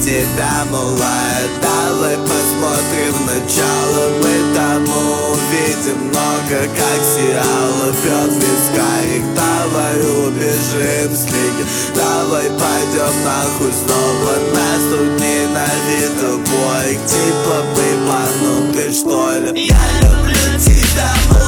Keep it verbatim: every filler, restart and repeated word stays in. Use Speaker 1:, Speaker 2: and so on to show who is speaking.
Speaker 1: себя мулает. Давай посмотрим начало, мы там увидим много, как сериалы. Пьет вискарик, давай убежим с лиги. Давай пойдем нахуй снова, нас тут ненавидят обоих. Типа мы бануты, что ли? Я люблю тебя,